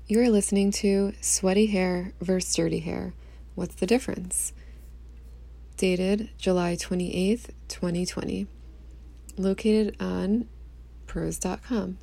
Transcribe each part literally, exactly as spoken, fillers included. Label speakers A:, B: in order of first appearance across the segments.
A: You're listening to Sweaty Hair versus Dirty Hair. What's the difference? Dated July twenty-eighth, twenty twenty. Located on prose dot com.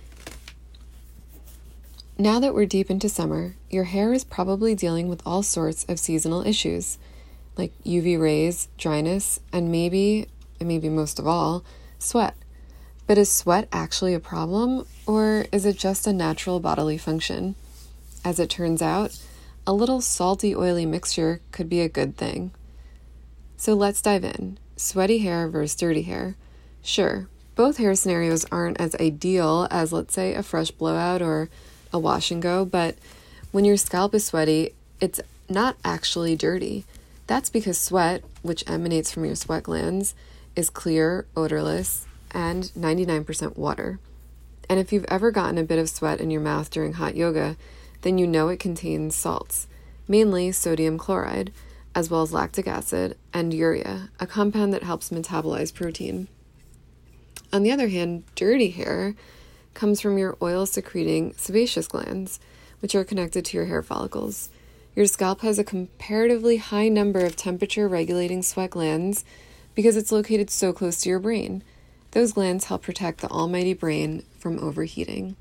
A: Now that we're deep into summer, your hair is probably dealing with all sorts of seasonal issues, like U V rays, dryness, and maybe, and maybe most of all, sweat. But is sweat actually a problem, or is it just a natural bodily function? As it turns out, a little salty, oily mixture could be a good thing. So let's dive in. Sweaty hair versus dirty hair. Sure, both hair scenarios aren't as ideal as, let's say, a fresh blowout or a wash and go, but when your scalp is sweaty, it's not actually dirty. That's because sweat, which emanates from your sweat glands, is clear, odorless, and ninety-nine percent water. And if you've ever gotten a bit of sweat in your mouth during hot yoga, then you know it contains salts, mainly sodium chloride, as well as lactic acid and urea, a compound that helps metabolize protein. On the other hand, dirty hair comes from your oil-secreting sebaceous glands, which are connected to your hair follicles. Your scalp has a comparatively high number of temperature-regulating sweat glands because it's located so close to your brain. Those glands help protect the almighty brain from overheating.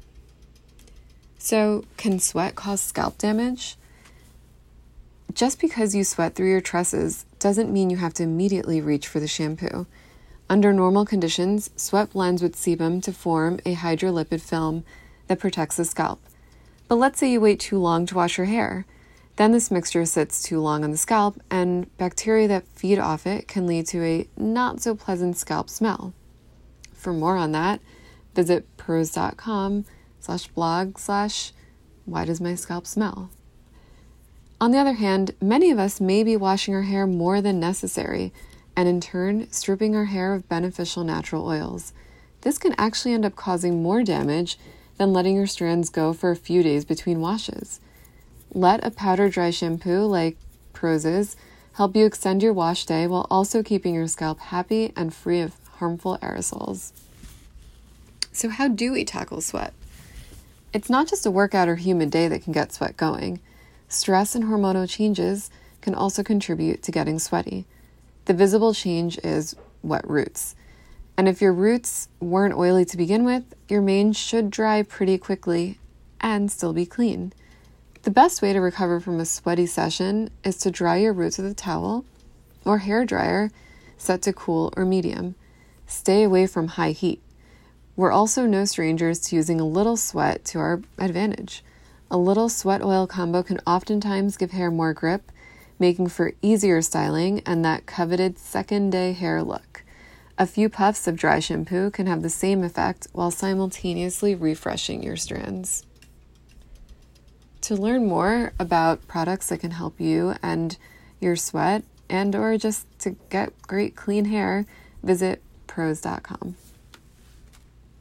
A: So, can sweat cause scalp damage? Just because you sweat through your tresses doesn't mean you have to immediately reach for the shampoo. Under normal conditions, sweat blends with sebum to form a hydrolipid film that protects the scalp. But let's say you wait too long to wash your hair. Then this mixture sits too long on the scalp, and bacteria that feed off it can lead to a not-so-pleasant scalp smell. For more on that, visit prose dot com slash blog slash why does my scalp smell? On the other hand, many of us may be washing our hair more than necessary, and in turn, stripping our hair of beneficial natural oils. This can actually end up causing more damage than letting your strands go for a few days between washes. Let a powder dry shampoo like Prose's help you extend your wash day while also keeping your scalp happy and free of harmful aerosols. So how do we tackle sweat? It's not just a workout or humid day that can get sweat going. Stress and hormonal changes can also contribute to getting sweaty. The visible change is wet roots. And if your roots weren't oily to begin with, your mane should dry pretty quickly and still be clean. The best way to recover from a sweaty session is to dry your roots with a towel or hair dryer set to cool or medium. Stay away from high heat. We're also no strangers to using a little sweat to our advantage. A little sweat-oil combo can oftentimes give hair more grip, making for easier styling and that coveted second-day hair look. A few puffs of dry shampoo can have the same effect while simultaneously refreshing your strands. To learn more about products that can help you and your sweat and or just to get great clean hair, visit prose dot com.